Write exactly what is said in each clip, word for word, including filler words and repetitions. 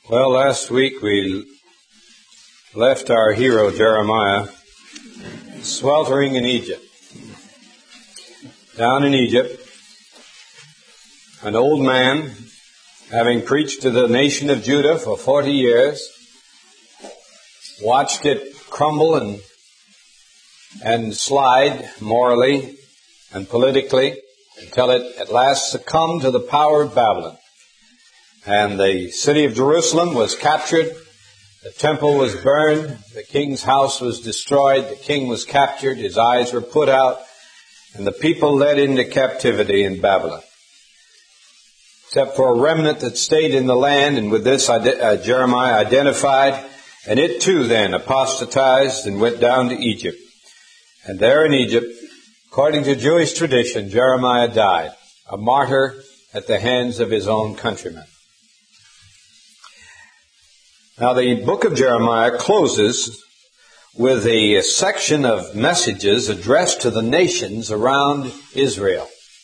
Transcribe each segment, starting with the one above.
Well, last week we left our hero Jeremiah sweltering in Egypt. Down in Egypt, an old man, having preached to the nation of Judah for forty years, watched it crumble and and slide morally and politically until it at last succumbed to the power of Babylon. And the city of Jerusalem was captured, the temple was burned, the king's house was destroyed, the king was captured, his eyes were put out, and the people led into captivity in Babylon. Except for a remnant that stayed in the land, and with this uh, Jeremiah identified, and it too then apostatized and went down to Egypt. And there in Egypt, according to Jewish tradition, Jeremiah died, a martyr at the hands of his own countrymen. Now, the book of Jeremiah closes with a section of messages addressed to the nations around Israel.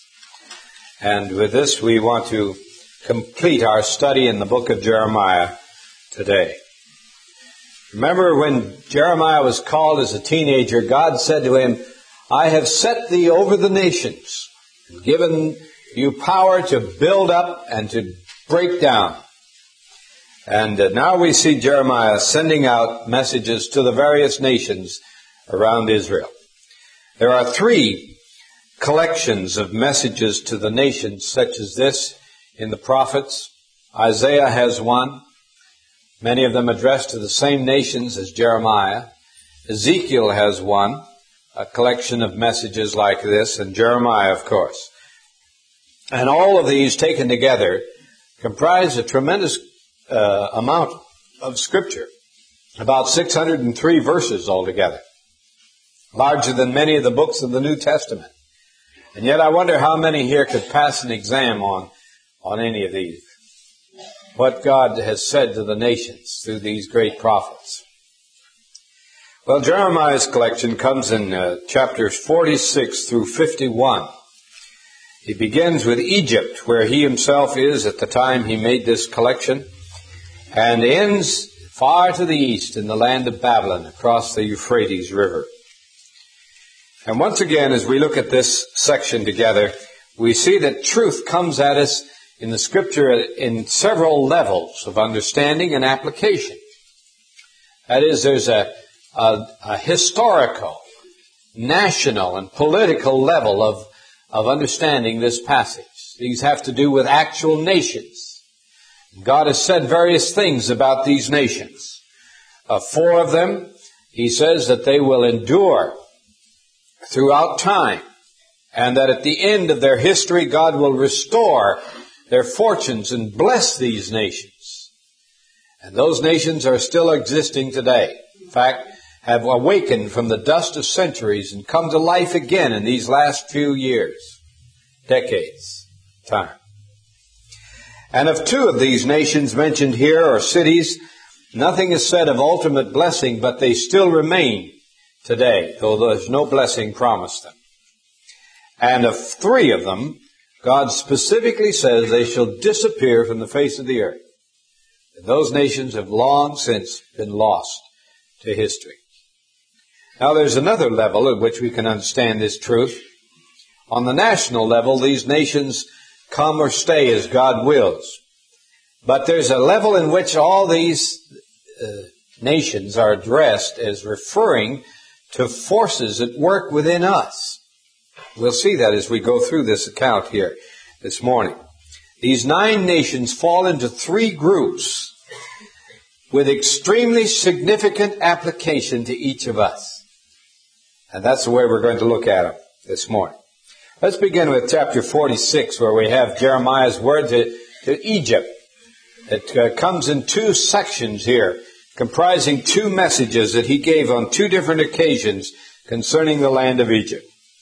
And with this, we want to complete our study in the book of Jeremiah today. Remember when Jeremiah was called as a teenager, God said to him, I have set thee over the nations, and given you power to build up and to break down. And uh, now we see Jeremiah sending out messages to the various nations around Israel. There are three collections of messages to the nations such as this in the prophets. Isaiah has one, many of them addressed to the same nations as Jeremiah. Ezekiel has one, a collection of messages like this, and Jeremiah, of course. And all of these taken together comprise a tremendous Uh, amount of Scripture, about six hundred three verses altogether, larger than many of the books of the New Testament. And yet I wonder how many here could pass an exam on, on any of these, what God has said to the nations through these great prophets. Well, Jeremiah's collection comes in uh, chapters forty-six through fifty-one. He begins with Egypt, where he himself is at the time he made this collection, and ends far to the east in the land of Babylon, across the Euphrates River. And once again, as we look at this section together, we see that truth comes at us in the Scripture in several levels of understanding and application. That is, there's a, a, a historical, national, and political level of, of understanding this passage. These have to do with actual nations. God has said various things about these nations. Uh, four of them, he says that they will endure throughout time, and that at the end of their history, God will restore their fortunes and bless these nations. And those nations are still existing today. In fact, have awakened from the dust of centuries and come to life again in these last few years, decades, time. And of two of these nations mentioned here, or cities, nothing is said of ultimate blessing, but they still remain today, though there's no blessing promised them. And of three of them, God specifically says they shall disappear from the face of the earth. And those nations have long since been lost to history. Now there's another level at which we can understand this truth. On the national level, these nations come or stay as God wills. But there's a level in which all these uh, nations are addressed as referring to forces at work within us. We'll see that as we go through this account here this morning. These nine nations fall into three groups with extremely significant application to each of us. And that's the way we're going to look at them this morning. Let's begin with chapter forty-six, where we have Jeremiah's word to, to Egypt. It uh, comes in two sections here, comprising two messages that he gave on two different occasions concerning the land of Egypt.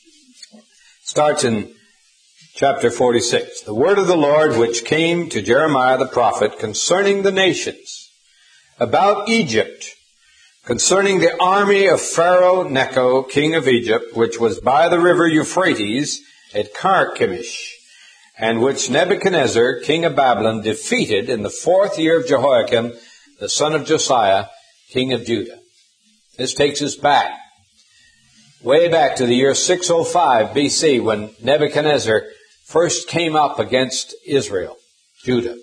Starts in chapter forty-six. The word of the Lord which came to Jeremiah the prophet concerning the nations, about Egypt, concerning the army of Pharaoh Necho, king of Egypt, which was by the river Euphrates at Carchemish, and which Nebuchadnezzar, king of Babylon, defeated in the fourth year of Jehoiakim, the son of Josiah, king of Judah. This takes us back, way back to the year six oh five B C, when Nebuchadnezzar first came up against Israel, Judah.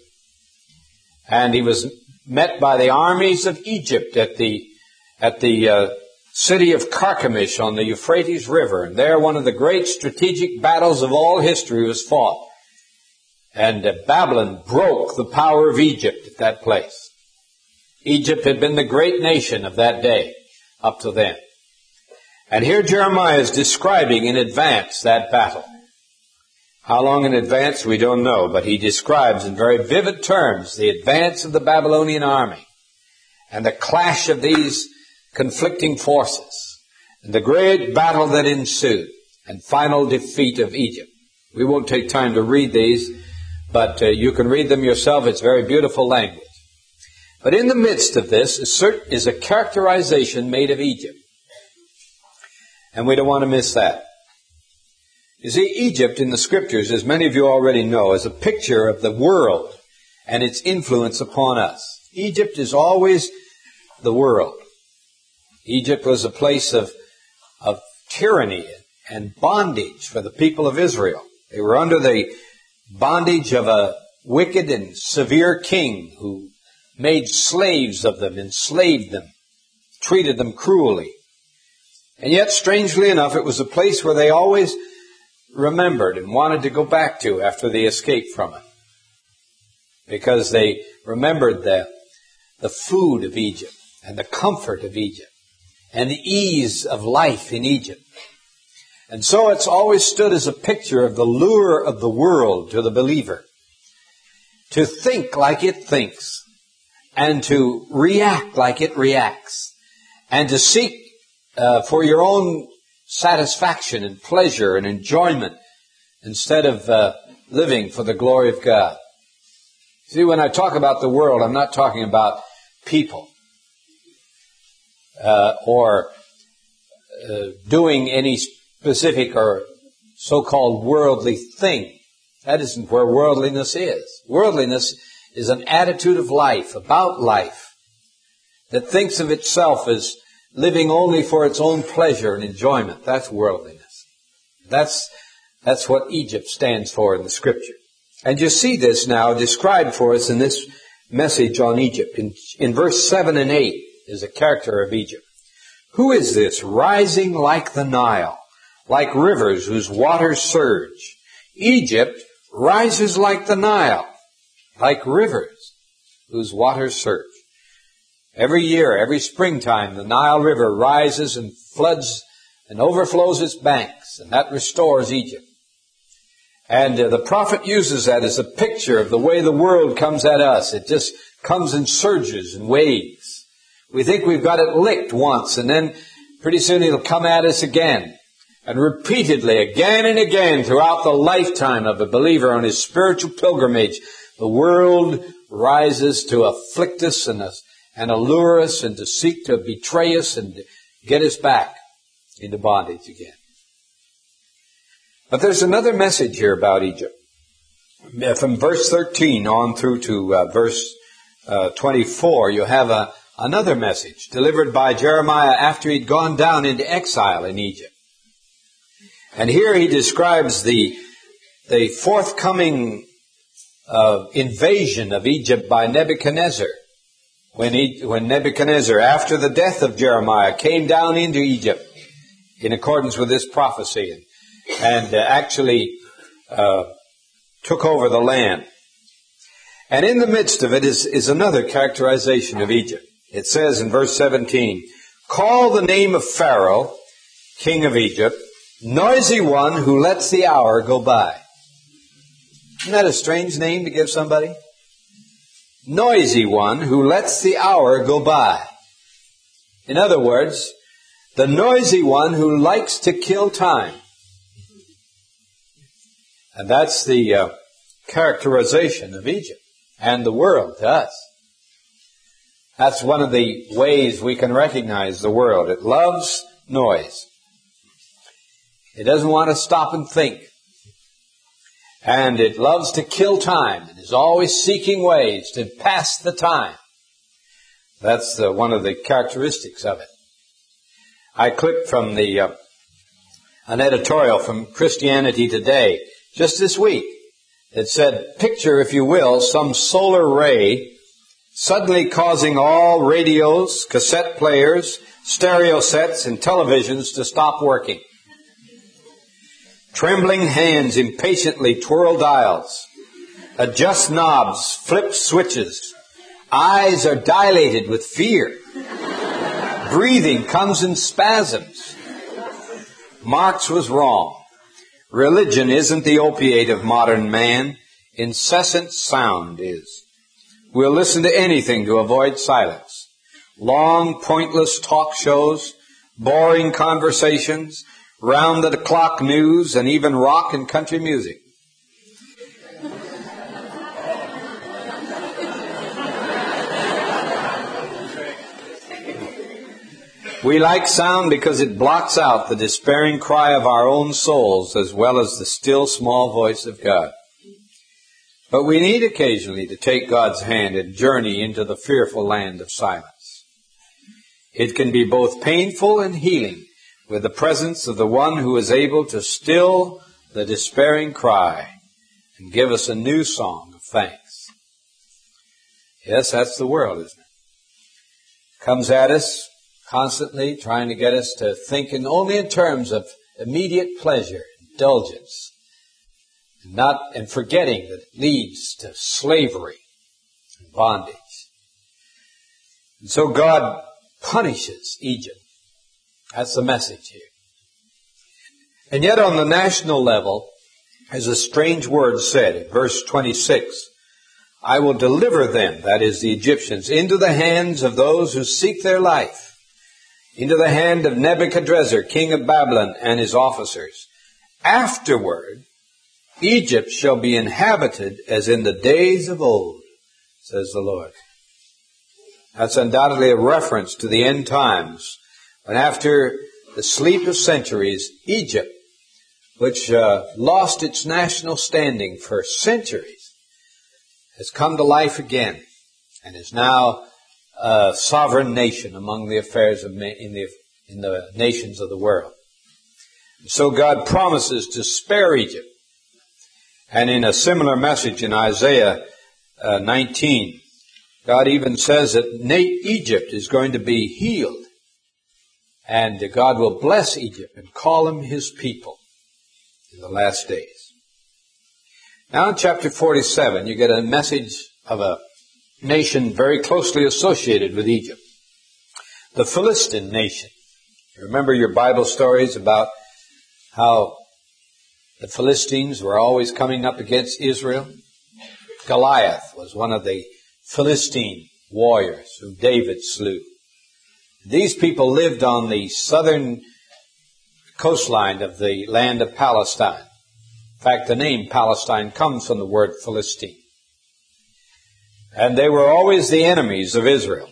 And he was met by the armies of Egypt at the at the uh, city of Carchemish on the Euphrates River. And there one of the great strategic battles of all history was fought. And uh, Babylon broke the power of Egypt at that place. Egypt had been the great nation of that day up to then. And here Jeremiah is describing in advance that battle. How long in advance, we don't know, but he describes in very vivid terms the advance of the Babylonian army and the clash of these conflicting forces and the great battle that ensued and final defeat of Egypt. We won't take time to read these, but uh, you can read them yourself. It's very beautiful language. But in the midst of this is a characterization made of Egypt. And we don't want to miss that. You see, Egypt in the Scriptures, as many of you already know, is a picture of the world and its influence upon us. Egypt is always the world. Egypt was a place of, of tyranny and bondage for the people of Israel. They were under the bondage of a wicked and severe king who made slaves of them, enslaved them, treated them cruelly. And yet, strangely enough, it was a place where they always remembered and wanted to go back to after they escaped from it. Because they remembered the, the food of Egypt and the comfort of Egypt and the ease of life in Egypt. And so it's always stood as a picture of the lure of the world to the believer. To think like it thinks and to react like it reacts and to seek uh, for your own satisfaction and pleasure and enjoyment instead of uh, living for the glory of God. See, when I talk about the world, I'm not talking about people uh, or uh, doing any specific or so-called worldly thing. That isn't where worldliness is. Worldliness is an attitude of life, about life, that thinks of itself as living only for its own pleasure and enjoyment. That's worldliness. That's, that's what Egypt stands for in the Scripture. And you see this now described for us in this message on Egypt. In, in verse seven and eight is a character of Egypt. Who is this rising like the Nile, like rivers whose waters surge? Egypt rises like the Nile, like rivers whose waters surge. Every year, every springtime, the Nile River rises and floods and overflows its banks, and that restores Egypt. And uh, the prophet uses that as a picture of the way the world comes at us. It just comes in surges and waves. We think we've got it licked once, and then pretty soon it'll come at us again. And repeatedly, again and again, throughout the lifetime of a believer on his spiritual pilgrimage, the world rises to afflict us and us. and allure us and to seek to betray us and get us back into bondage again. But there's another message here about Egypt. From verse thirteen on through to uh, verse uh, twenty-four, you have a, another message delivered by Jeremiah after he'd gone down into exile in Egypt. And here he describes the, the forthcoming uh, invasion of Egypt by Nebuchadnezzar. When, he, when Nebuchadnezzar, after the death of Jeremiah, came down into Egypt in accordance with this prophecy and, and uh, actually uh, took over the land. And in the midst of it is, is another characterization of Egypt. It says in verse seventeen, call the name of Pharaoh, king of Egypt, noisy one who lets the hour go by. Isn't that a strange name to give somebody? Noisy one who lets the hour go by. In other words, the noisy one who likes to kill time. And that's the uh, characterization of Egypt and the world to us. That's one of the ways we can recognize the world. It loves noise. It doesn't want to stop and think. And it loves to kill time and is always seeking ways to pass the time. That's the, one of the characteristics of it. I clipped from the uh, an editorial from Christianity Today just this week. It said, picture, if you will, some solar ray suddenly causing all radios, cassette players, stereo sets, and televisions to stop working. Trembling hands impatiently twirl dials, adjust knobs, flip switches. Eyes are dilated with fear. Breathing comes in spasms. Marx was wrong. Religion isn't the opiate of modern man. Incessant sound is. We'll listen to anything to avoid silence. Long, pointless talk shows, boring conversations, round-the-clock news, and even rock and country music. We like sound because it blocks out the despairing cry of our own souls as well as the still small voice of God. But we need occasionally to take God's hand and journey into the fearful land of silence. It can be both painful and healing with the presence of the one who is able to still the despairing cry and give us a new song of thanks. Yes, that's the world, isn't it? Comes at us constantly trying to get us to think in only in terms of immediate pleasure, indulgence, and not and forgetting that it leads to slavery and bondage. And so God punishes Egypt. That's the message here. And yet on the national level, as a strange word said in verse twenty-six, I will deliver them, that is the Egyptians, into the hands of those who seek their life, into the hand of Nebuchadnezzar, king of Babylon, and his officers. Afterward, Egypt shall be inhabited as in the days of old, says the Lord. That's undoubtedly a reference to the end times, when after the sleep of centuries, Egypt, which uh, lost its national standing for centuries, has come to life again and is now a sovereign nation among the affairs of in the in the nations of the world. And so God promises to spare Egypt. And in a similar message in Isaiah uh, nineteen, God even says that Egypt is going to be healed. And God will bless Egypt and call him his people in the last days. Now in chapter forty-seven, you get a message of a nation very closely associated with Egypt. The Philistine nation. You remember your Bible stories about how the Philistines were always coming up against Israel? Goliath was one of the Philistine warriors whom David slew. These people lived on the southern coastline of the land of Palestine. In fact, the name Palestine comes from the word Philistine. And they were always the enemies of Israel.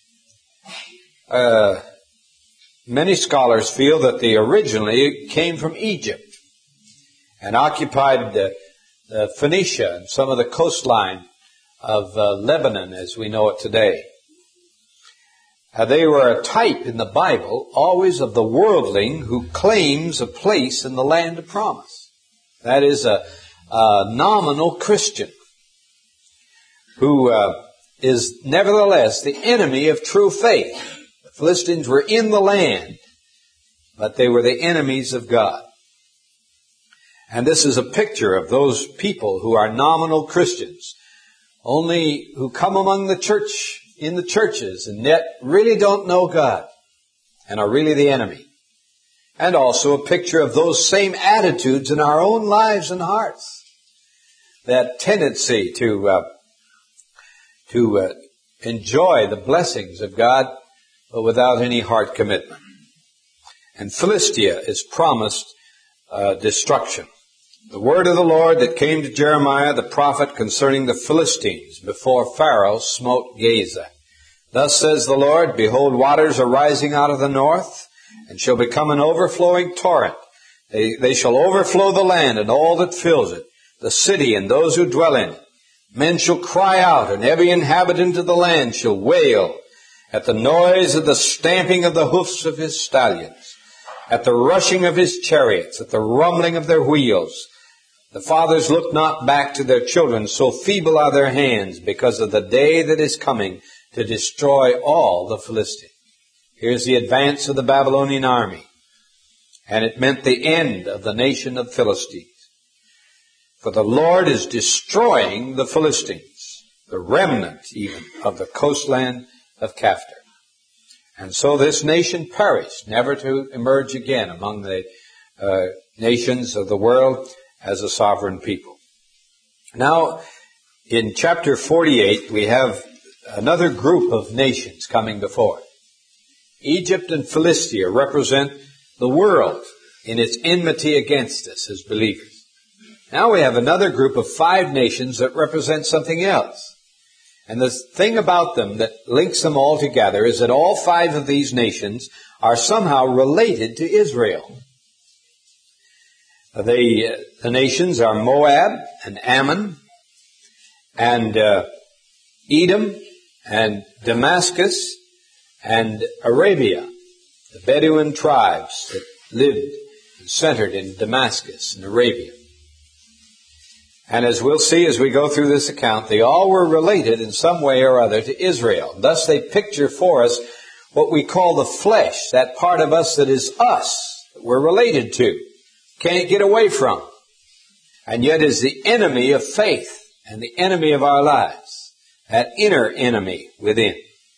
Uh, many scholars feel that they originally came from Egypt and occupied uh, uh, Phoenicia and some of the coastline of uh, Lebanon as we know it today. Uh, they were a type in the Bible always of the worldling who claims a place in the land of promise. That is a, a nominal Christian who uh, is nevertheless the enemy of true faith. The Philistines were in the land, but they were the enemies of God. And this is a picture of those people who are nominal Christians, only who come among the church, in the churches, and yet really don't know God, and are really the enemy. And also a picture of those same attitudes in our own lives and hearts. That tendency to uh, to uh, enjoy the blessings of God, but without any heart commitment. And Philistia is promised uh, destruction. The word of the Lord that came to Jeremiah the prophet concerning the Philistines before Pharaoh smote Gaza. Thus says the Lord, behold, waters are rising out of the north, and shall become an overflowing torrent. They, they shall overflow the land and all that fills it. the city and those who dwell in it. Men shall cry out, and every inhabitant of the land shall wail at the noise of the stamping of the hoofs of his stallions, at the rushing of his chariots, at the rumbling of their wheels. The fathers look not back to their children, so feeble are their hands, because of the day that is coming to destroy all the Philistines. Here's the advance of the Babylonian army. And it meant the end of the nation of Philistines. For the Lord is destroying the Philistines, the remnant even of the coastland of Caphtor. And so this nation perished, never to emerge again among the uh, nations of the world as a sovereign people. Now, in chapter forty-eight, we have another group of nations coming before it. Egypt and Philistia represent the world in its enmity against us as believers. Now we have another group of five nations that represent something else. And the thing about them that links them all together is that all five of these nations are somehow related to Israel. The, the nations are Moab and Ammon and uh, Edom and Damascus and Arabia, the Bedouin tribes that lived and centered in Damascus and Arabia. And as we'll see as we go through this account, they all were related in some way or other to Israel. Thus they picture for us what we call the flesh, that part of us that is us, that we're related to, can't get away from, and yet is the enemy of faith and the enemy of our lives, that inner enemy within.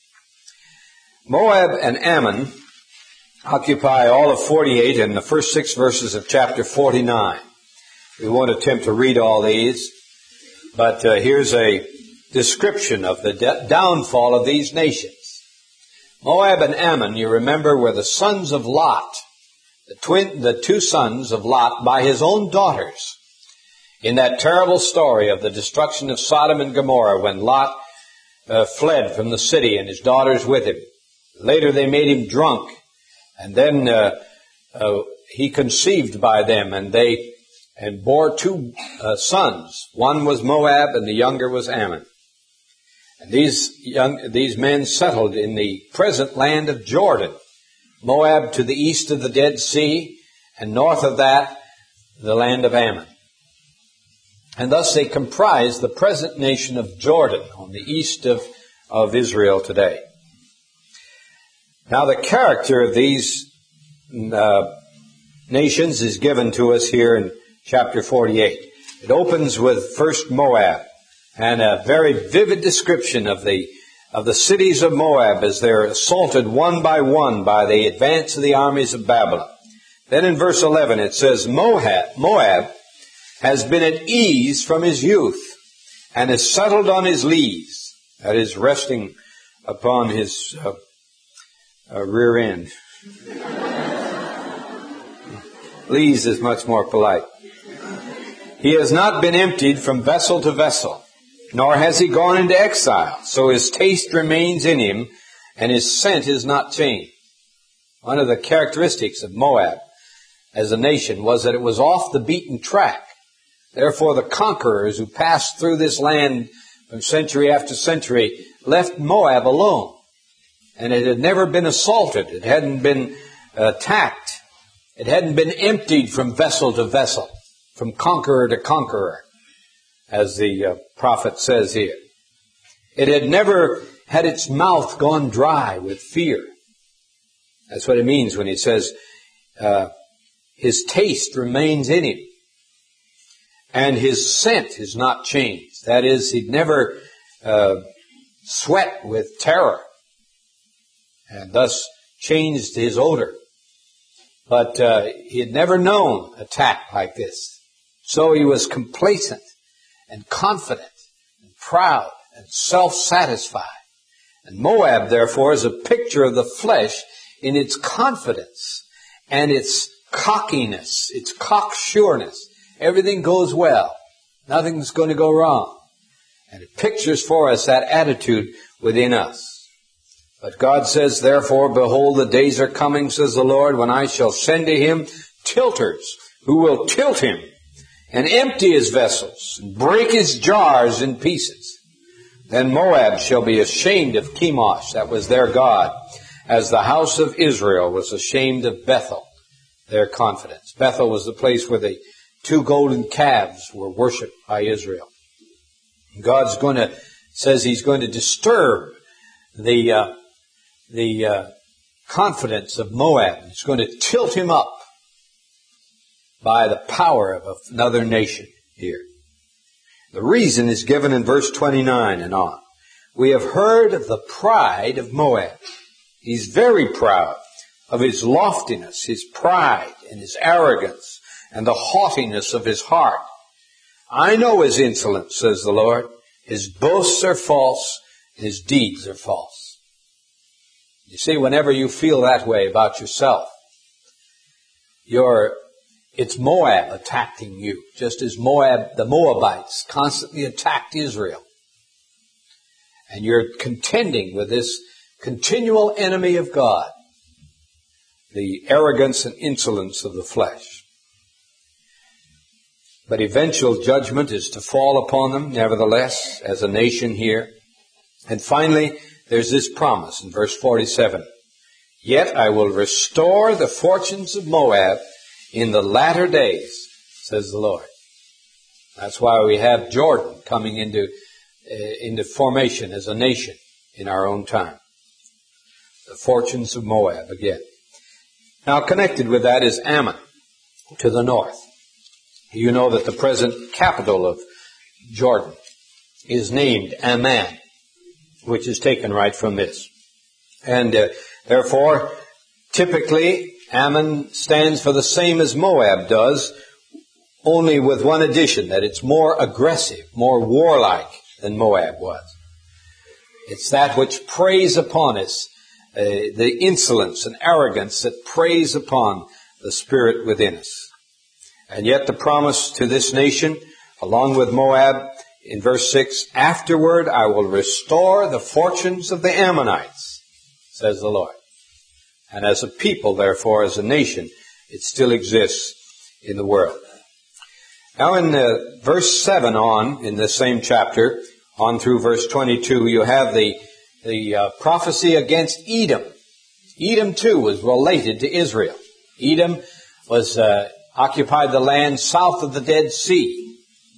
Moab and Ammon occupy all of forty-eight and the first six verses of chapter forty-nine. We won't attempt to read all these, but uh, here's a description of the de- downfall of these nations. Moab and Ammon, you remember, were the sons of Lot, the twin, the two sons of Lot by his own daughters. In that terrible story of the destruction of Sodom and Gomorrah, when Lot uh, fled from the city and his daughters with him. Later they made him drunk, and then uh, uh, he conceived by them, and they and bore two uh, sons. One was Moab, and the younger was Ammon. And these young these men settled in the present land of Jordan, Moab to the east of the Dead Sea, and north of that, the land of Ammon. And thus they comprise the present nation of Jordan on the east of, of Israel today. Now the character of these uh, nations is given to us here in chapter forty-eight. It opens with first Moab, and a very vivid description of the of the cities of Moab as they're assaulted one by one by the advance of the armies of Babylon. Then in verse eleven it says, Moab, Moab has been at ease from his youth, and is settled on his lees, that is, resting upon his uh, uh, rear end. Lees is much more polite. He has not been emptied from vessel to vessel, nor has he gone into exile, so his taste remains in him, and his scent is not changed. One of the characteristics of Moab as a nation was that it was off the beaten track. Therefore, the conquerors who passed through this land from century after century left Moab alone. And it had never been assaulted. It hadn't been attacked. It hadn't been emptied from vessel to vessel, from conqueror to conqueror, as the uh, prophet says here. It had never had its mouth gone dry with fear. That's what it means when he says, uh, his taste remains in him. And his scent is not changed. That is, he'd never uh, sweat with terror, and thus changed his odor. But uh, he had never known attack like this. So he was complacent and confident and proud and self-satisfied. And Moab, therefore, is a picture of the flesh in its confidence and its cockiness, its cocksureness. Everything goes well. Nothing's going to go wrong. And it pictures for us that attitude within us. But God says, therefore, behold, the days are coming, says the Lord, when I shall send to him tilters who will tilt him and empty his vessels, and break his jars in pieces. Then Moab shall be ashamed of Chemosh, that was their god, as the house of Israel was ashamed of Bethel, their confidence. Bethel was the place where the two golden calves were worshipped by Israel. God's going to, says he's going to disturb the, uh, the, uh, confidence of Moab. He's going to tilt him up by the power of another nation here. The reason is given in verse twenty-nine and on. We have heard of the pride of Moab. He's very proud of his loftiness, his pride, and his arrogance, and the haughtiness of his heart. I know his insolence, says the Lord. His boasts are false, and his deeds are false. You see, whenever you feel that way about yourself, you're, it's Moab attacking you, just as Moab, the Moabites constantly attacked Israel. And you're contending with this continual enemy of God, the arrogance and insolence of the flesh. But eventual judgment is to fall upon them, nevertheless, as a nation here. And finally, there's this promise in verse forty-seven. Yet I will restore the fortunes of Moab in the latter days, says the Lord. That's why we have Jordan coming into, uh, into formation as a nation in our own time. The fortunes of Moab again. Now connected with that is Ammon to the north. You know that the present capital of Jordan is named Amman, which is taken right from this. And uh, therefore, typically, Ammon stands for the same as Moab does, only with one addition, that it's more aggressive, more warlike than Moab was. It's that which preys upon us, uh, the insolence and arrogance that preys upon the spirit within us. And yet the promise to this nation, along with Moab, in verse six, afterward I will restore the fortunes of the Ammonites, says the Lord. And as a people, therefore, as a nation, it still exists in the world. Now in the verse seven on, in the same chapter, on through verse twenty-two, you have the, the uh, prophecy against Edom. Edom, too, was related to Israel. Edom was, uh, occupied the land south of the Dead Sea.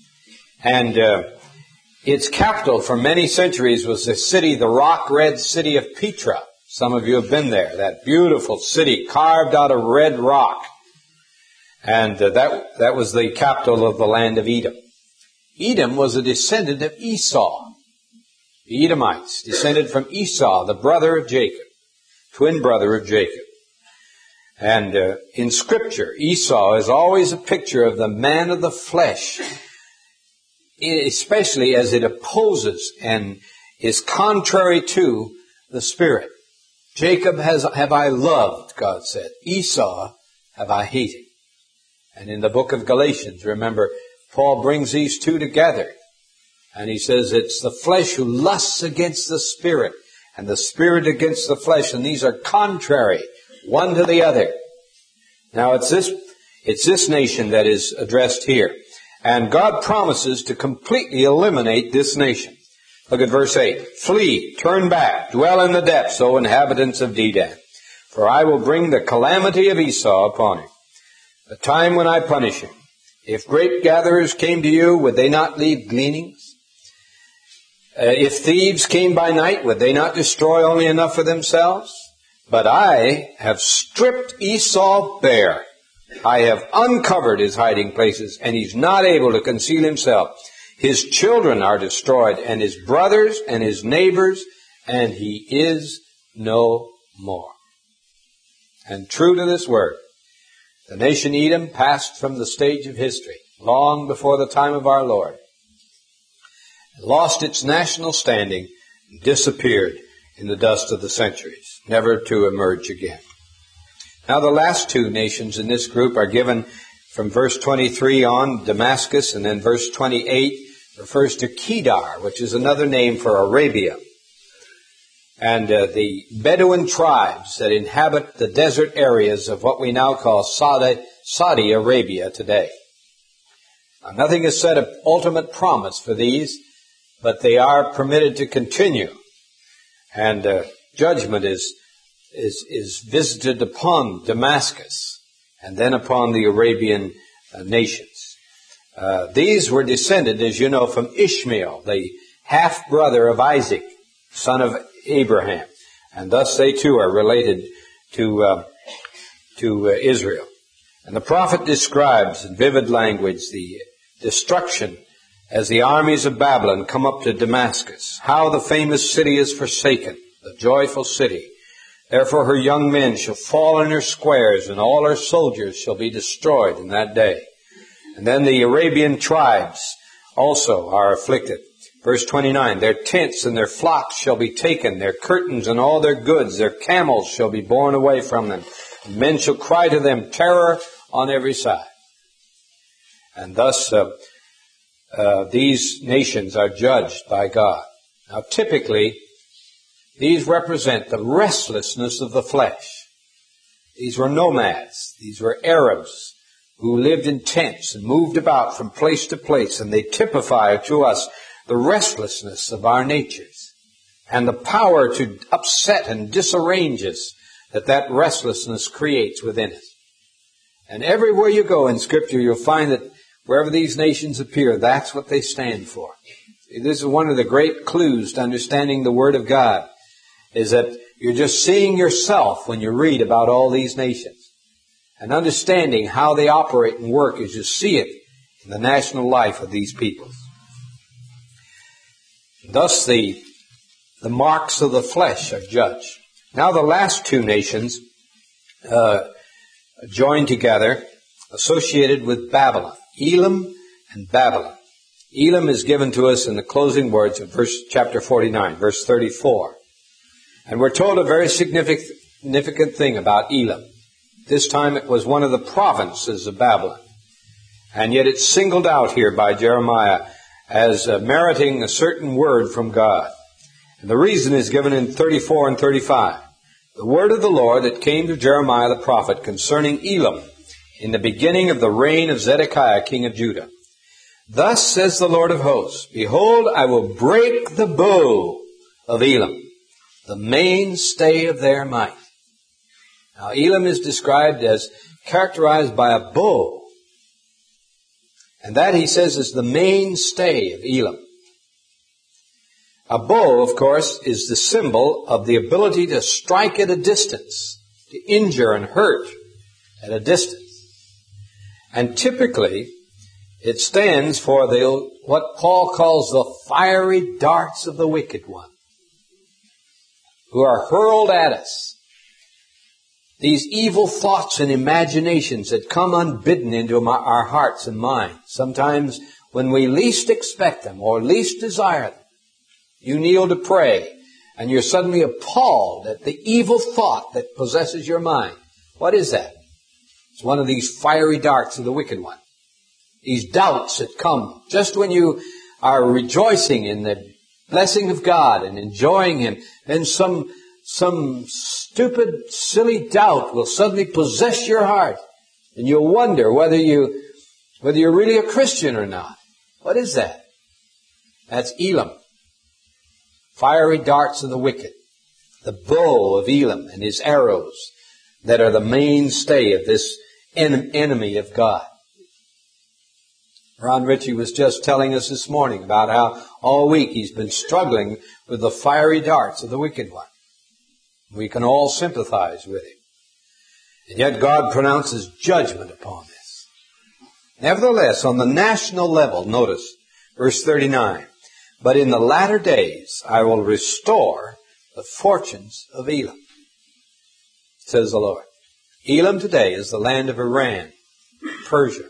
And, uh, its capital for many centuries was the city, the rock-red city of Petra. Some of you have been there. That beautiful city carved out of red rock. And uh, that, that was the capital of the land of Edom. Edom was a descendant of Esau. The Edomites descended from Esau, the brother of Jacob, twin brother of Jacob. And uh, in Scripture, Esau is always a picture of the man of the flesh, especially as it opposes and is contrary to the Spirit. Jacob has, have I loved, God said. Esau have I hated. And in the book of Galatians, remember, Paul brings these two together. And he says it's the flesh who lusts against the Spirit, and the Spirit against the flesh. And these are contrary, one to the other. Now it's this, it's this nation that is addressed here. And God promises to completely eliminate this nation. Look at verse eight. Flee, turn back, dwell in the depths, O inhabitants of Dedan. For I will bring the calamity of Esau upon him, the time when I punish him. If grape gatherers came to you, would they not leave gleanings? Uh, if thieves came by night, would they not destroy only enough for themselves? But I have stripped Esau bare. I have uncovered his hiding places, and he's not able to conceal himself. His children are destroyed, and his brothers and his neighbors, and he is no more. And true to this word, the nation Edom passed from the stage of history long before the time of our Lord, lost its national standing, and disappeared in the dust of the centuries, never to emerge again. Now the last two nations in this group are given from verse twenty-three on, Damascus, and then verse twenty-eight refers to Kedar, which is another name for Arabia. And uh, the Bedouin tribes that inhabit the desert areas of what we now call Saudi, Saudi Arabia today. Now, nothing is said of ultimate promise for these, but they are permitted to continue. And uh, judgment is, is, is visited upon Damascus and then upon the Arabian uh, nations. Uh, these were descended, as you know, from Ishmael, the half-brother of Isaac, son of Abraham. And thus they too are related to, uh, to uh, Israel. And the prophet describes in vivid language the destruction as the armies of Babylon come up to Damascus, how the famous city is forsaken, the joyful city. Therefore her young men shall fall in her squares, and all her soldiers shall be destroyed in that day. And then the Arabian tribes also are afflicted. Verse twenty-nine, their tents and their flocks shall be taken, their curtains and all their goods, their camels shall be borne away from them. And men shall cry to them, terror on every side. And thus uh, uh, these nations are judged by God. Now typically, these represent the restlessness of the flesh. These were nomads. These were Arabs who lived in tents and moved about from place to place, and they typify to us the restlessness of our natures and the power to upset and disarrange us that that restlessness creates within us. And everywhere you go in Scripture, you'll find that wherever these nations appear, that's what they stand for. This is one of the great clues to understanding the Word of God, is that you're just seeing yourself when you read about all these nations and understanding how they operate and work as you see it in the national life of these peoples. Thus the, the marks of the flesh are judged. Now the last two nations uh, joined together, associated with Babylon, Elam and Babylon. Elam is given to us in the closing words of verse chapter forty-nine, verse thirty-four. And we're told a very significant thing about Elam. This time it was one of the provinces of Babylon. And yet it's singled out here by Jeremiah as uh, meriting a certain word from God. And the reason is given in thirty-four and thirty-five. The word of the Lord that came to Jeremiah the prophet concerning Elam in the beginning of the reign of Zedekiah, king of Judah. Thus says the Lord of hosts, behold, I will break the bow of Elam, the mainstay of their might. Now, Elam is described as characterized by a bow. And that, he says, is the mainstay of Elam. A bow, of course, is the symbol of the ability to strike at a distance, to injure and hurt at a distance. And typically, it stands for the what Paul calls the fiery darts of the wicked one, who are hurled at us. These evil thoughts and imaginations that come unbidden into our hearts and minds, sometimes when we least expect them or least desire them. You kneel to pray, and you're suddenly appalled at the evil thought that possesses your mind. What is that? It's one of these fiery darts of the wicked one. These doubts that come just when you are rejoicing in the blessing of God and enjoying Him, then some some stupid, silly doubt will suddenly possess your heart, and you'll wonder whether you whether you're really a Christian or not. What is that? That's Elam. Fiery darts of the wicked. The bow of Elam and his arrows that are the mainstay of this en- enemy of God. Ron Ritchie was just telling us this morning about how all week he's been struggling with the fiery darts of the wicked one. We can all sympathize with him. And yet God pronounces judgment upon this. Nevertheless, on the national level, notice verse thirty-nine, but in the latter days I will restore the fortunes of Elam, says the Lord. Elam today is the land of Iran, Persia,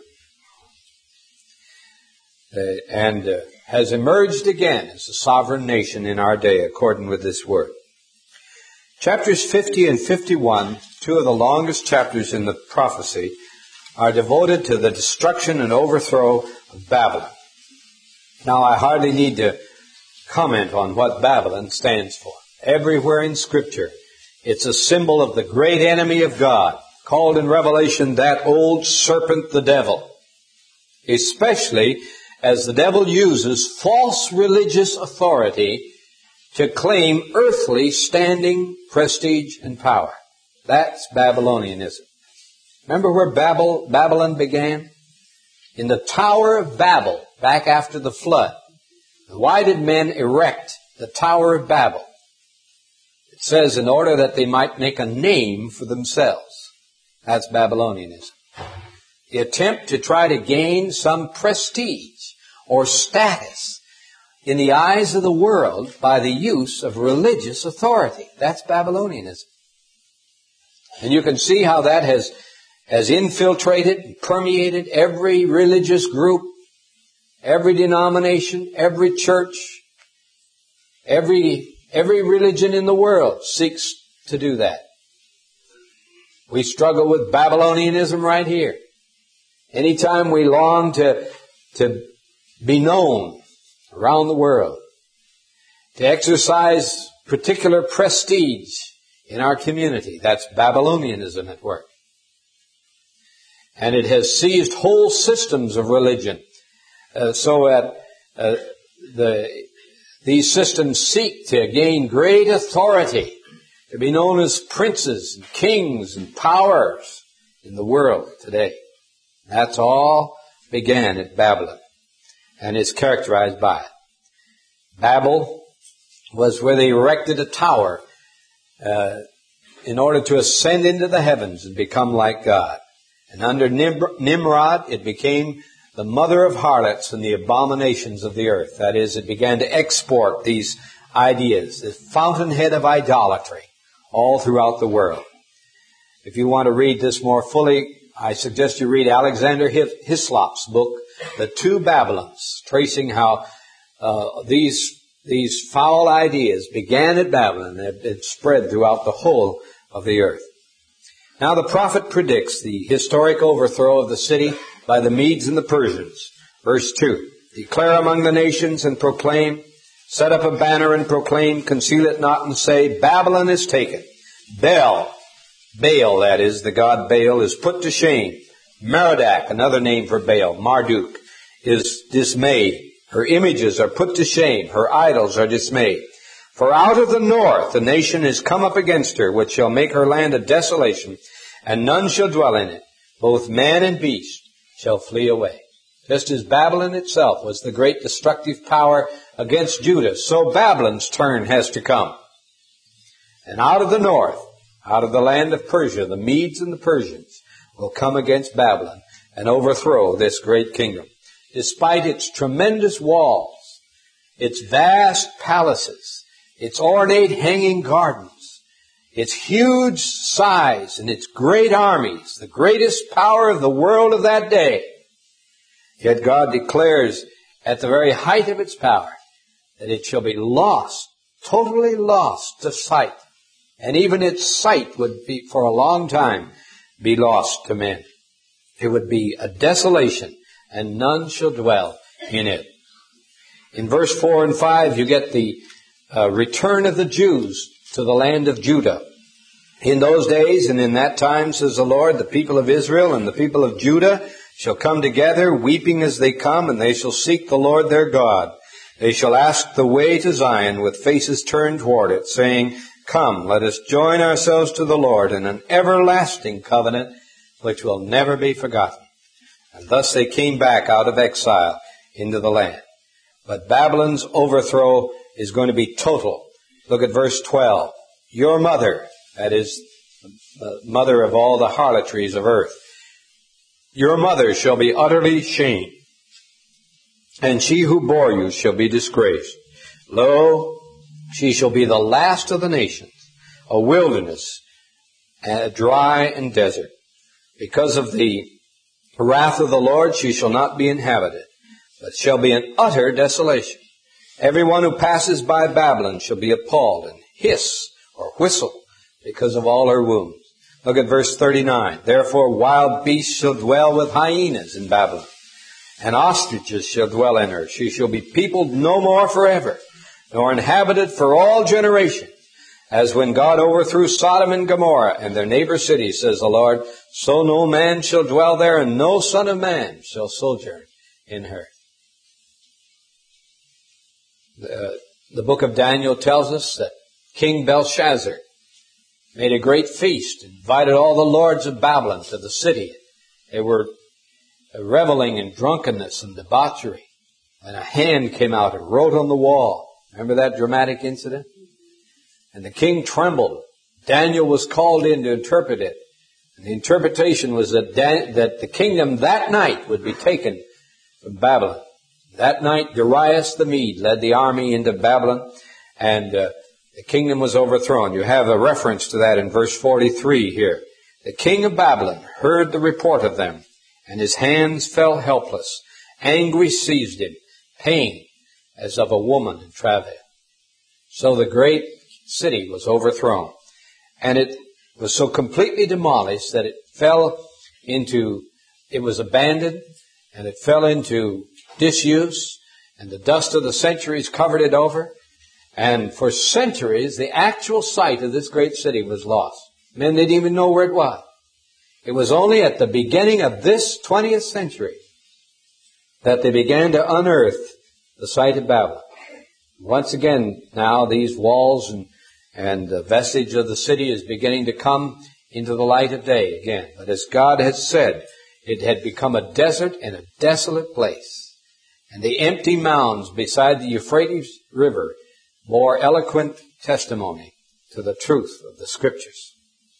uh, and uh, has emerged again as a sovereign nation in our day, according with this word. Chapters fifty and fifty-one, two of the longest chapters in the prophecy, are devoted to the destruction and overthrow of Babylon. Now, I hardly need to comment on what Babylon stands for. Everywhere in Scripture, it's a symbol of the great enemy of God, called in Revelation that old serpent, the devil. especially as the devil uses false religious authority to claim earthly standing, prestige, and power. That's Babylonianism. Remember where Babel, Babylon began? In the Tower of Babel, back after the flood. Why did men erect the Tower of Babel? It says in order that they might make a name for themselves. That's Babylonianism. The attempt to try to gain some prestige or status in the eyes of the world by the use of religious authority. That's Babylonianism. And you can see how that has, has infiltrated and permeated every religious group, every denomination, every church, every, every religion in the world seeks to do that. We struggle with Babylonianism right here. Anytime we long to, to be known around the world, to exercise particular prestige in our community, that's Babylonianism at work. And it has seized whole systems of religion, uh, so that uh, the these systems seek to gain great authority, to be known as princes and kings and powers in the world today. That's all began at Babylon and is characterized by it. Babel was where they erected a tower uh, in order to ascend into the heavens and become like God. And under Nimrod, it became the mother of harlots and the abominations of the earth. That is, it began to export these ideas, the fountainhead of idolatry, all throughout the world. If you want to read this more fully, I suggest you read Alexander Hislop's book, The Two Babylons, tracing how uh, these these foul ideas began at Babylon and it spread throughout the whole of the earth. Now the prophet predicts the historic overthrow of the city by the Medes and the Persians. Verse two, declare among the nations and proclaim, set up a banner and proclaim, conceal it not and say, Babylon is taken. Bel, Baal, that is, the god Baal, is put to shame. Merodach, another name for Baal, Marduk, is dismayed. Her images are put to shame. Her idols are dismayed. For out of the north a nation is come up against her, which shall make her land a desolation, and none shall dwell in it. Both man and beast shall flee away. Just as Babylon itself was the great destructive power against Judah, so Babylon's turn has to come. And out of the north, out of the land of Persia, the Medes and the Persians will come against Babylon and overthrow this great kingdom. Despite its tremendous walls, its vast palaces, its ornate hanging gardens, its huge size and its great armies, the greatest power of the world of that day, yet God declares at the very height of its power that it shall be lost, totally lost to sight. And even its sight would be, for a long time, be lost to men. It would be a desolation, and none shall dwell in it. In verse four and five, you get the uh, return of the Jews to the land of Judah. In those days and in that time, says the Lord, the people of Israel and the people of Judah shall come together, weeping as they come, and they shall seek the Lord their God. They shall ask the way to Zion with faces turned toward it, saying, come, let us join ourselves to the Lord in an everlasting covenant which will never be forgotten. And thus they came back out of exile into the land. But Babylon's overthrow is going to be total. Look at verse twelve. Your mother, that is the mother of all the harlotries of earth, your mother shall be utterly shamed, and she who bore you shall be disgraced. Lo, she shall be the last of the nations, a wilderness, a dry and desert. Because of the wrath of the Lord, she shall not be inhabited, but shall be an utter desolation. Everyone who passes by Babylon shall be appalled and hiss or whistle because of all her wounds. Look at verse thirty-nine. Therefore wild beasts shall dwell with hyenas in Babylon, and ostriches shall dwell in her. She shall be peopled no more forever, nor inhabited for all generations. As when God overthrew Sodom and Gomorrah and their neighbor cities, says the Lord, so no man shall dwell there, and no son of man shall sojourn in her. The, the book of Daniel tells us that King Belshazzar made a great feast, invited all the lords of Babylon to the city. They were reveling in drunkenness and debauchery. And a hand came out and wrote on the wall. Remember that dramatic incident? And the king trembled. Daniel was called in to interpret it. And the interpretation was that, Dan- that the kingdom that night would be taken from Babylon. That night, Darius the Mede led the army into Babylon, and uh, the kingdom was overthrown. You have a reference to that in verse forty-three here. The king of Babylon heard the report of them, and his hands fell helpless. Anguish seized him, pain as of a woman in travail. So the great city was overthrown, and it was so completely demolished that it fell into, it was abandoned, and it fell into disuse, and the dust of the centuries covered it over. And for centuries, the actual site of this great city was lost. Men didn't even know where it was. It was only at the beginning of this twentieth century that they began to unearth the site of Babylon. Once again, now these walls and, and the vestige of the city is beginning to come into the light of day again. But as God had said, it had become a desert and a desolate place. And the empty mounds beside the Euphrates River bore eloquent testimony to the truth of the Scriptures.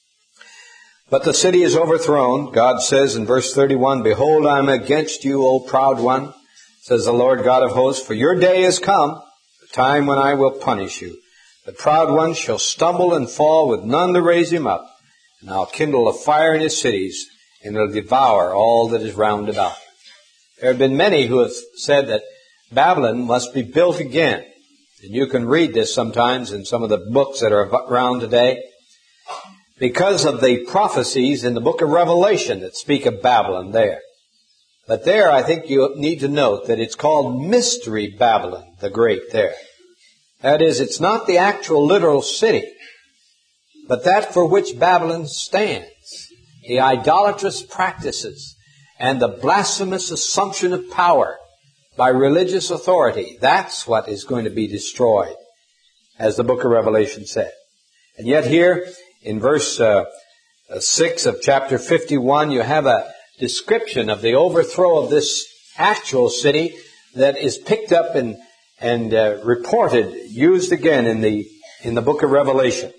But the city is overthrown. God says in verse thirty-one, "Behold, I am against you, O proud one, says the Lord God of hosts, for your day is come, the time when I will punish you. The proud one shall stumble and fall with none to raise him up, and I'll kindle a fire in his cities, and it'll devour all that is round about." There have been many who have said that Babylon must be built again. And you can read this sometimes in some of the books that are around today, because of the prophecies in the book of Revelation that speak of Babylon there. But there, I think you need to note that it's called Mystery Babylon the Great there. That is, it's not the actual literal city, but that for which Babylon stands. The idolatrous practices and the blasphemous assumption of power by religious authority. That's what is going to be destroyed, as the book of Revelation said. And yet here, in verse uh, six of chapter fifty-one, you have a description of the overthrow of this actual city that is picked up and, and uh, reported, used again in the, in the book of Revelation.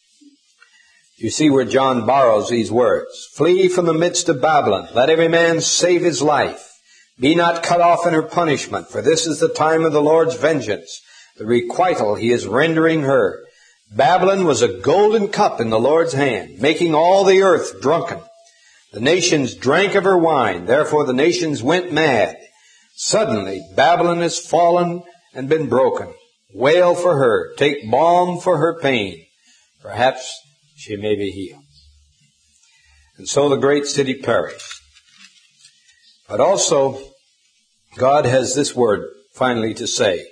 You see where John borrows these words. "Flee from the midst of Babylon. Let every man save his life. Be not cut off in her punishment, for this is the time of the Lord's vengeance, the requital he is rendering her. Babylon was a golden cup in the Lord's hand, making all the earth drunken. The nations drank of her wine, therefore the nations went mad. Suddenly Babylon has fallen and been broken. Wail for her, take balm for her pain. Perhaps she may be healed." And so the great city perished. But also, God has this word finally to say.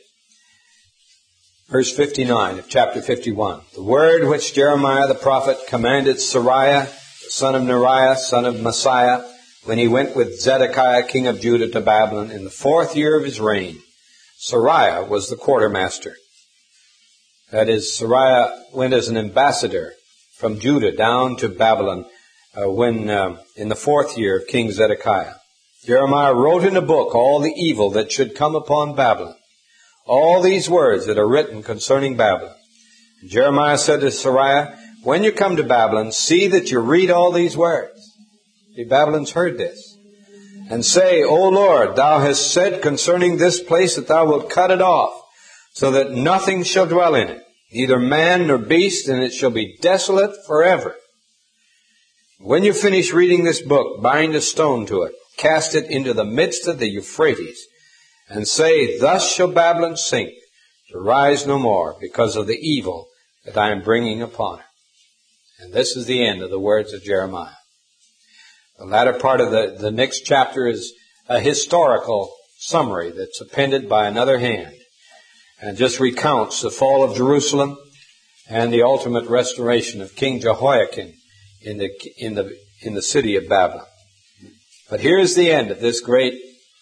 Verse fifty-nine of chapter fifty-one. "The word which Jeremiah the prophet commanded Seraiah, the son of Neriah, son of Messiah, when he went with Zedekiah, king of Judah, to Babylon in the fourth year of his reign." Seraiah was the quartermaster. That is, Seraiah went as an ambassador from Judah down to Babylon uh, when uh, in the fourth year of King Zedekiah. Jeremiah wrote in a book all the evil that should come upon Babylon. All these words that are written concerning Babylon. And Jeremiah said to Seraiah, "When you come to Babylon, see that you read all these words." See, Babylon's heard this. "And say, O Lord, thou hast said concerning this place that thou wilt cut it off, so that nothing shall dwell in it, neither man nor beast, and it shall be desolate forever. When you finish reading this book, bind a stone to it, cast it into the midst of the Euphrates, and say, Thus shall Babylon sink, to rise no more, because of the evil that I am bringing upon her." And this is the end of the words of Jeremiah. The latter part of the, the next chapter is a historical summary that's appended by another hand, and just recounts the fall of Jerusalem and the ultimate restoration of King Jehoiakim in the in the in the city of Babylon. But here's the end of this great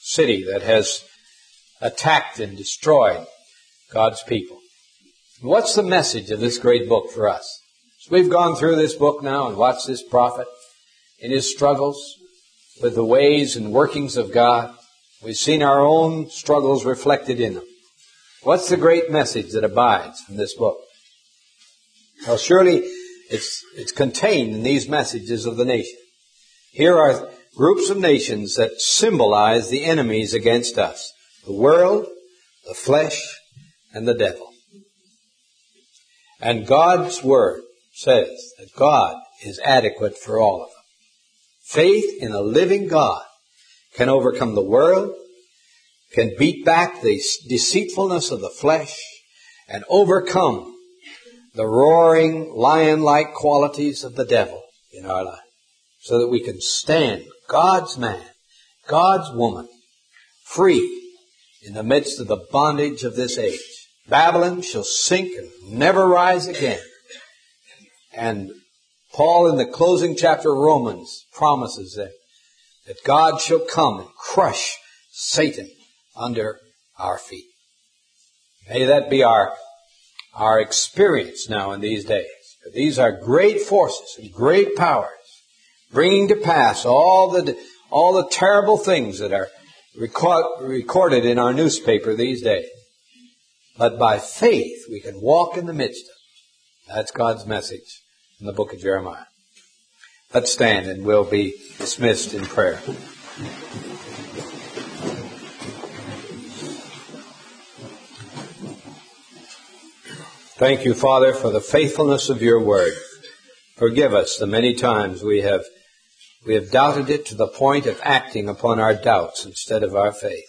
city that has attacked and destroyed God's people. What's the message of this great book for us? So we've gone through this book now and watched this prophet in his struggles with the ways and workings of God. We've seen our own struggles reflected in them. What's the great message that abides from this book? Well, surely it's, it's contained in these messages of the nation. Here are groups of nations that symbolize the enemies against us: the world, the flesh, and the devil. And God's Word says that God is adequate for all of them. Faith in a living God can overcome the world, can beat back the deceitfulness of the flesh, and overcome the roaring lion-like qualities of the devil in our life, so that we can stand God's man, God's woman, free in the midst of the bondage of this age. Babylon shall sink and never rise again. And Paul, in the closing chapter of Romans, promises that, that God shall come and crush Satan under our feet. May that be our, our experience now in these days. These are great forces and great powers, bringing to pass all the, all the terrible things that are record, recorded in our newspaper these days. But by faith, we can walk in the midst of it. That's God's message in the book of Jeremiah. Let's stand and we'll be dismissed in prayer. Thank you, Father, for the faithfulness of your word. Forgive us the many times we have, we have doubted it to the point of acting upon our doubts instead of our faith.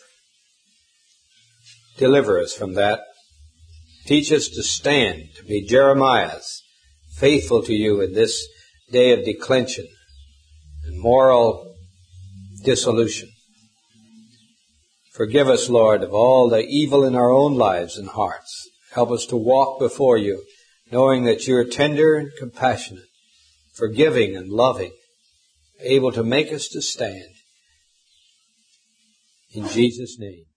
Deliver us from that. Teach us to stand, to be Jeremiahs, faithful to you in this day of declension and moral dissolution. Forgive us, Lord, of all the evil in our own lives and hearts. Help us to walk before you, knowing that you are tender and compassionate, forgiving and loving, able to make us to stand. In Jesus' name.